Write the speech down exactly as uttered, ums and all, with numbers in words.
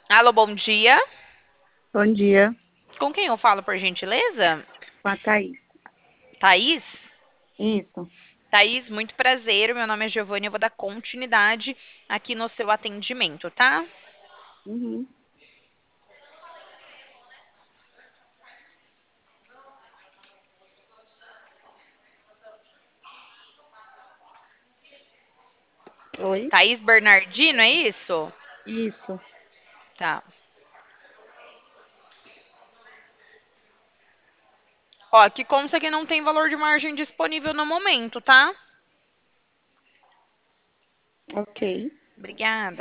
Alô, bom dia. Bom dia, Com quem eu falo, por gentileza? com a Thaís. Thaís? Isso. Thaís, muito prazer. Meu nome é Giovanni. Eu vou dar continuidade aqui no seu atendimento, tá? Uhum. Oi? Thaís Bernardino, é isso? Isso. Tá. Ó, aqui consta que não tem valor de margem disponível no momento, tá? Ok. Obrigada.